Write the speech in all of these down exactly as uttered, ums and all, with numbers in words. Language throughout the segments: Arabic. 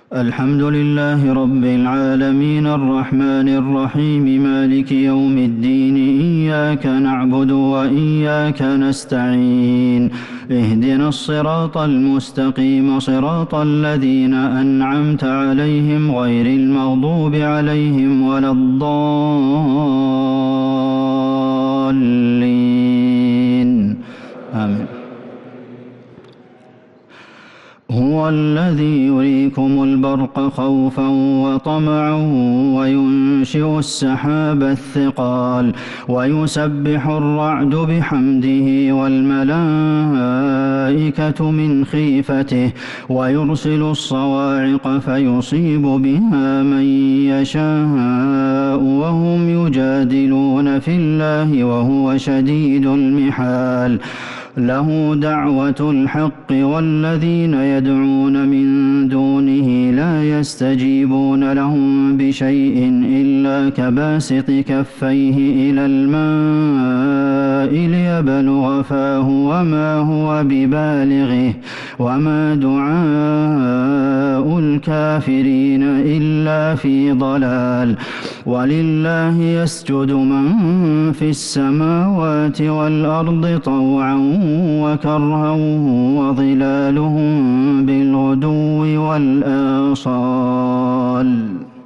الحمد لله رب العالمين الرحمن الرحيم مالك يوم الدين إياك نعبد وإياك نستعين اهدنا الصراط المستقيم صراط الذين أنعمت عليهم غير المغضوب عليهم ولا الضالين آمين. هو الذي يريكم البرق خوفا وطمعا وينشئ السحاب الثقال ويسبح الرعد بحمده والملائكة من خيفته ويرسل الصواعق فيصيب بها من يشاء وهم يجادلون في الله وهو شديد المحال. له دعوة الحق والذين يدعون من دونه لا يستجيبون لهم بشيء إلا كباسط كفيه إلى الماء ليبلغ فاه وما هو ببالغه وما دعاء الكافرين إلا في ضلال. ولله يسجد من في السماوات والأرض طوعا وكرها وظلالهم بالغدو والآصال.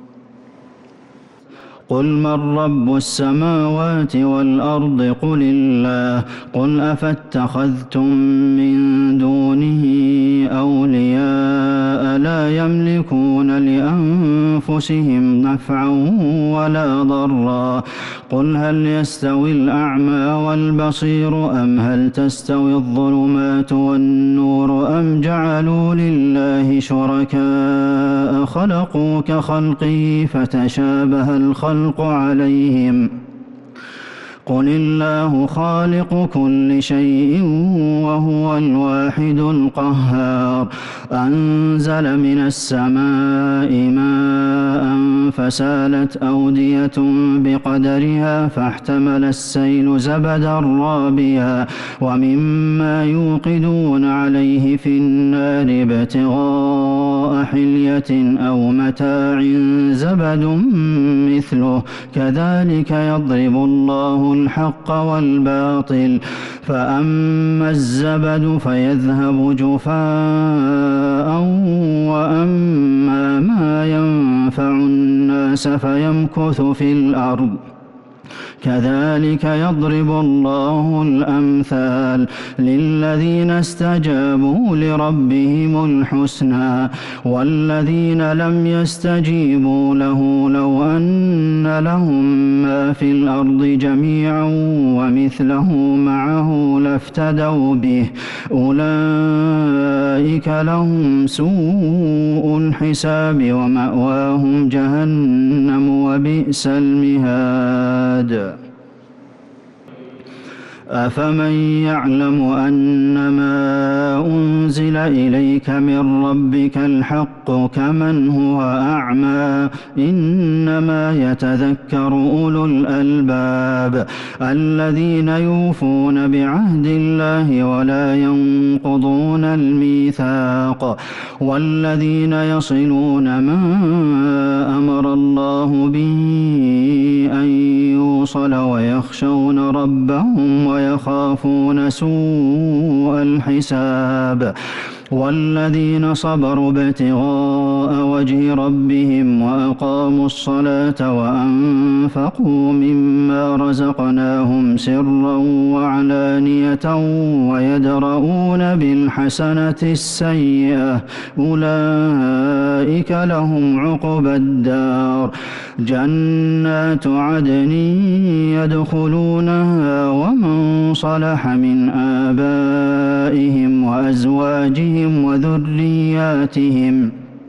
قل من رب السماوات والأرض قل الله. قل أفاتخذتم من دونه أولياء لا يملكون لأنفسهم نفعا ولا ضرا. قل هل يستوي الأعمى والبصير أم هل تستوي الظلمات والنور أم جعلوا لله شركاء خلقوا كخلقه فتشابه الخلق عليهم. قل الله خالق كل شيء وهو الواحد القهار. أنزل من السماء ماء فسالت أودية بقدرها فاحتمل السيل زبدا رابيا ومما يوقدون عليه في النار ابتغاء حلية أو متاع زبد مثله كذلك يضرب الله الحق والباطل. فأما الزبد فيذهب جفاء وأما ما ينفع الناس فيمكث في الأرض كذلك يضرب الله الأمثال. للذين استجابوا لربهم الحسنى والذين لم يستجيبوا له لو أن لهم ما في الأرض جميعا ومثله معه لافتدوا به أولئك لهم سوء الحساب ومأواهم جهنم وبئس المهاد. أفمن يعلم أنما أنزل إليك من ربك الحق كمن هو أعمى إنما يتذكر أولو الألباب الذين يوفون بعهد الله ولا ينقضون الميثاق والذين يصلون ما أمر الله به أن يوصل ويخشون ربهم ويخافون سوء الحساب. والذين صبروا ابتغاء وجه ربهم وأقاموا الصلاة وأنفقوا مما رزقناهم سرا وعلانية ويدرؤون بالحسنة السيئة أولئك لهم عقبى الدار جنات عدن يدخلونها ومن صلح من آبائهم وأزواجهم وذرياتهم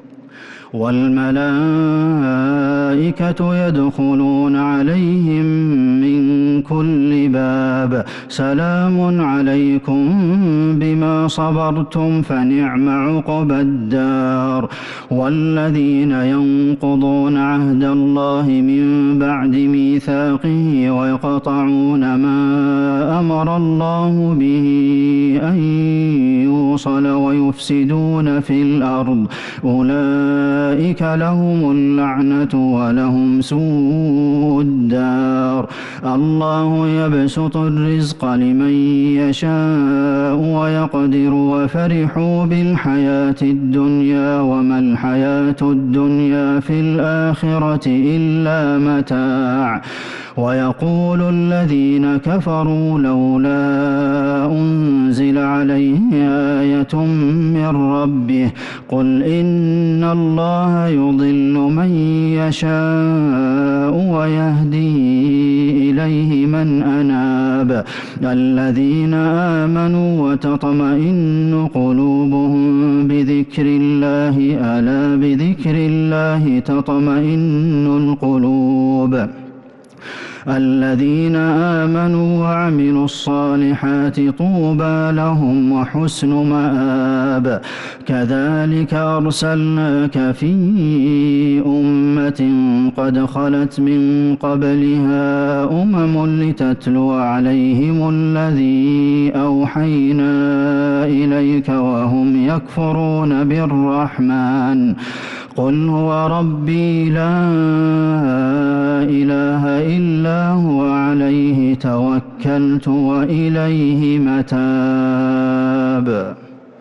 والملائكة يدخلون عليهم من كل باب سلام عليكم بما صبرتم فنعم عقبى الدار. والذين ينقضون عهد الله من بعد ميثاقه ويقطعون ما أمر الله به أن يوصل ويفسدون في الأرض أولئك أولئك لهم اللعنة ولهم سوء الدار الله يبسط الرزق لمن يشاء ويقدر وفرحوا بالحياة الدنيا وما الحياة الدنيا في الآخرة إلا متاع ويقول الذين كفروا لولا أنزل عليه آية من ربه قل إن الله يضل من يشاء ويهدي إليه من أناب الذين آمنوا وتطمئن قلوبهم بذكر الله ألا بذكر الله تطمئن القلوب الذين آمنوا وعملوا الصالحات طوبى لهم وحسن مآب كذلك أرسلناك في أمة قد خلت من قبلها أمم لتتلو عليهم الذي أوحينا إليك وهم يكفرون بالرحمن قل هو ربي لا إله إلا هو عليه توكلت وإليه متاب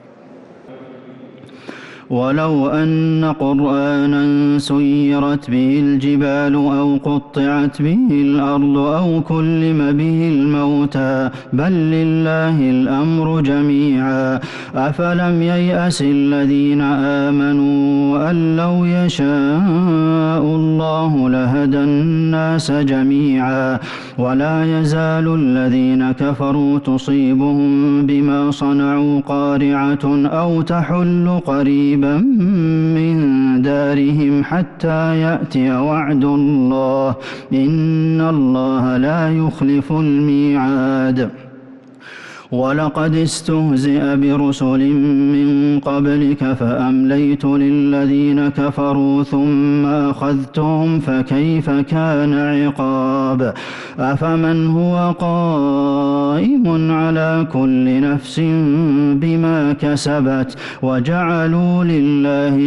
ولو أن قرآنا سيرت به الجبال أو قطعت به الأرض أو كلم به الموتى بل لله الأمر جميعا أفلم ييأس الذين آمنوا أن لو يشاء الله لهدى الناس جميعا ولا يزال الذين كفروا تصيبهم بما صنعوا قارعة أو تحل قريبا من دارهم حتى يأتي وعد الله إن الله لا يخلف الميعاد ولقد استهزئ برسل من قبلك فأمليت للذين كفروا ثم أخذتهم فكيف كان عقاب أفمن هو قائم على كل نفس بما كسبت وجعلوا لله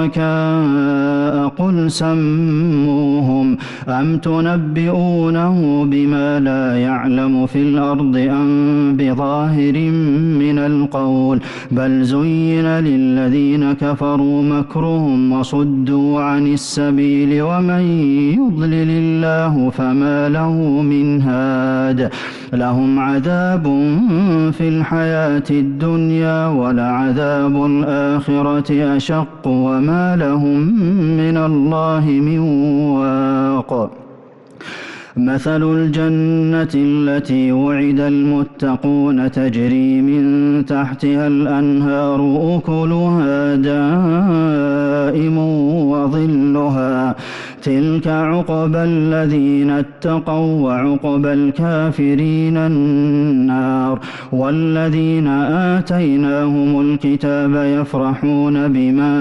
شركاء قل سموهم أم تنبئونه بما لا يعلم في الأرض أم بظاهر ظاهر من القول بل زين للذين كفروا مكرهم وصدوا عن السبيل ومن يضلل الله فما له من هاد لهم عذاب في الحياة الدنيا ولعذاب الآخرة أشق وما لهم من الله من واق مثل الجنة التي وعد المتقون تجري من تحتها الأنهار أكلها دائم وظلها تلك عقبى الذين اتقوا وعقبى الكافرين النار والذين آتيناهم الكتاب يفرحون بما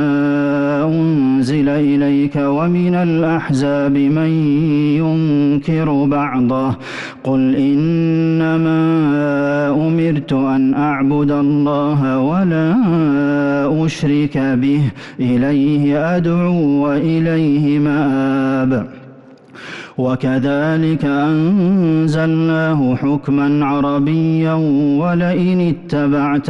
أنزل إليك ومن الأحزاب من ينكر بعضه قل إنما أمرت أن أعبد الله ولا أشرك به إليه أدعو وإليه مآب وكذلك أنزلناه حكما عربيا ولئن اتبعت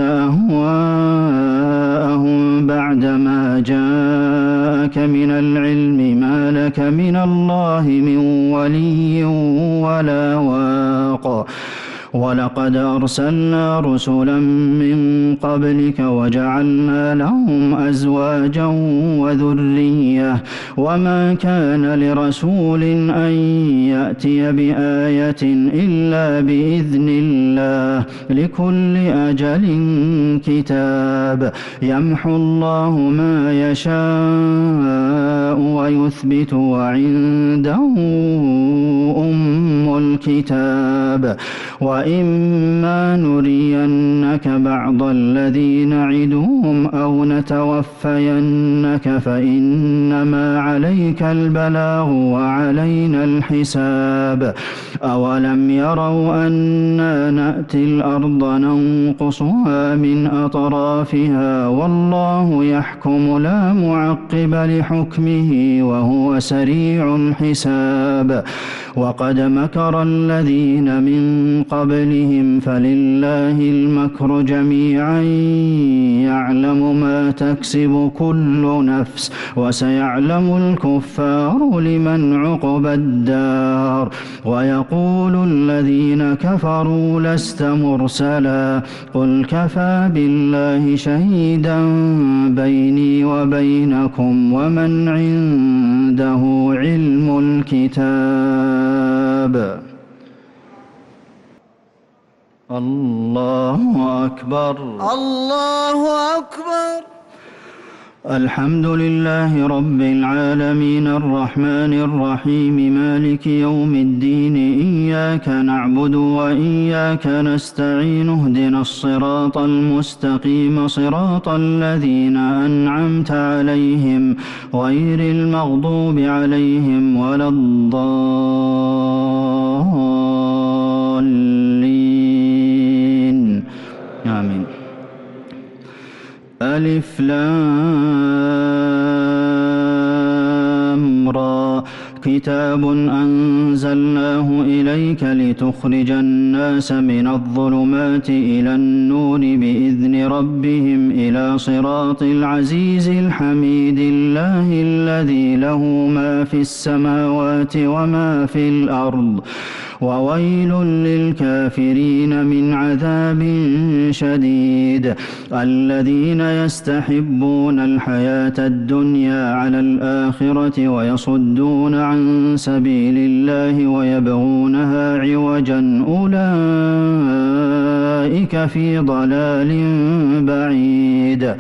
أهواءهم بعدما جاءك من العلم ما لك من الله من ولي ولا واق ولقد أرسلنا رسلا من قبلك وجعلنا لهم أزواجا وذرية وما كان لرسول أن يأتي بآية إلا بإذن الله لكل أجل كتاب يمحو الله ما يشاء ويثبت وعنده أم الكتاب وإما نرينك بعض الذي نعدهم أو نتوفينك فإنما عليك البلاغ وعلينا الحساب أولم يروا أنا نأتي الأرض ننقصها من أطرافها والله يحكم لا معقب لحكمه وهو سريع الحساب وقد مكر الذين من قبلهم فلله المكر جميعا يعلم ما تكسب كل نفس وسيعلم الكفار لمن عقبى الدار ويقول الذين كفروا لست مرسلا قل كفى بالله شهيدا بيني وبينكم ومن عنده علم الكتاب. الله أكبر الله أكبر. الحمد لله رب العالمين الرحمن الرحيم مالك يوم الدين إياك نعبد وإياك نستعين اهدنا الصراط المستقيم صراط الذين أنعمت عليهم غير المغضوب عليهم ولا الضالين آمين. ألف لام را كتاب أنزلناه إليك لتخرج الناس من الظلمات إلى النور بإذن ربهم إلى صراط العزيز الحميد الله الذي له ما في السماوات وما في الأرض وويل للكافرين من عذاب شديد الذين يستحبون الحياة الدنيا على الآخرة ويصدون عن سبيل الله ويبغونها عوجا أولئك في ضلال بعيد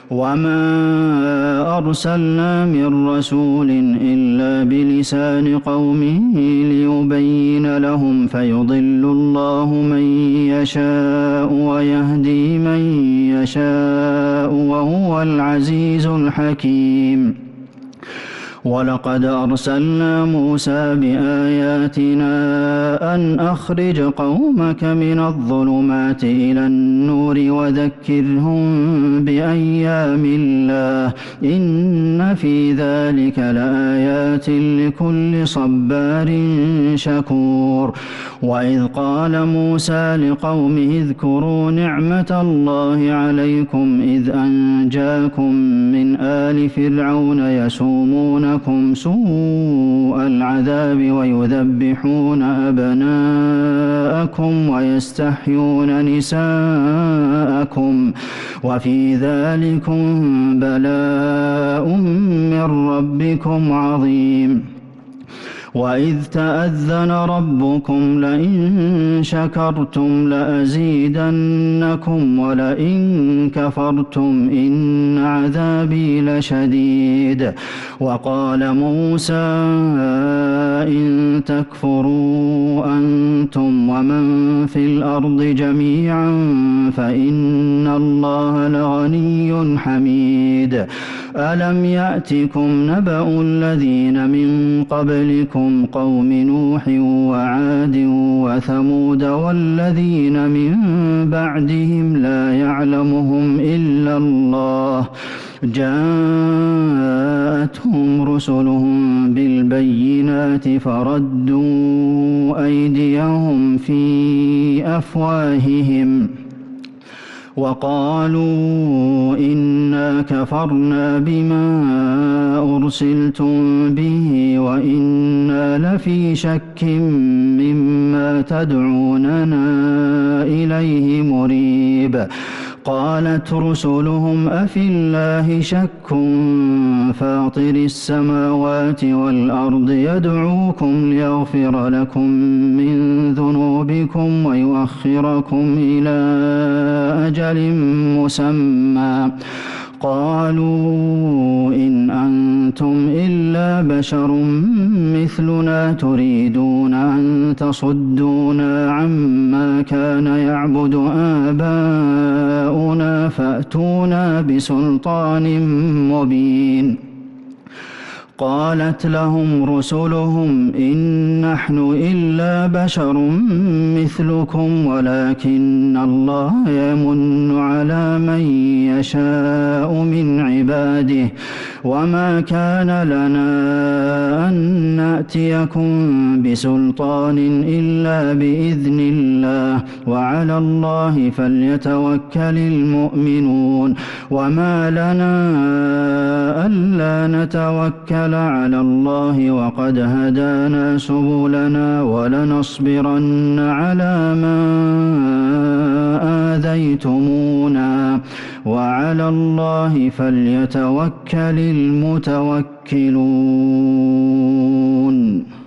وما أرسلنا من رسول إلا بلسان قومه ليبين لهم فيضل الله من يشاء ويهدي من يشاء وهو العزيز الحكيم ولقد أرسلنا موسى بآياتنا أن أخرج قومك من الظلمات إلى النور وذكرهم بأيام الله إن في ذلك لآيات لكل صبار شكور وإذ قال موسى لقومه اذكروا نعمة الله عليكم إذ أنجاكم من آل فرعون يسومونكم سوء العذاب ويذبحون أبناءكم ويستحيون نساءكم وفي ذلكم بلاء من ربكم عظيم وإذ تأذن ربكم لئن شكرتم لأزيدنكم ولئن كفرتم إن عذابي لشديد وقال موسى إن تكفروا أنتم ومن في الأرض جميعا فإن الله لغني حميد ألم يأتكم نبأ الذين من قبلكم قوم نوح وعاد وثمود والذين من بعدهم لا يعلمهم إلا الله جاءتهم رسلهم بالبينات فردوا أيديهم في أفواههم وقالوا إنا كفرنا بما أرسلتم به وإنا لفي شك مما تدعوننا إليه مريب قالت رسلهم أفي الله شك فاطر السماوات والأرض يدعوكم ليغفر لكم من ذنوبكم ويؤخركم إلى أجل مسمى قالوا إن أنتم إلا إلا بشر مثلنا تريدون أن تصدونا عما كان يعبد آباؤنا فأتونا بسلطان مبين قالت لهم رسلهم إن نحن إلا بشر مثلكم ولكن الله يمن على من يشاء من عباده وما كان لنا أن نأتيكم بسلطان إلا بإذن الله وعلى الله فليتوكل المؤمنون وما لنا ألا نتوكل على الله وقد هدانا سبلنا ولنصبرن على ما آذيتمونا وعلى الله فليتوكل المتوكلون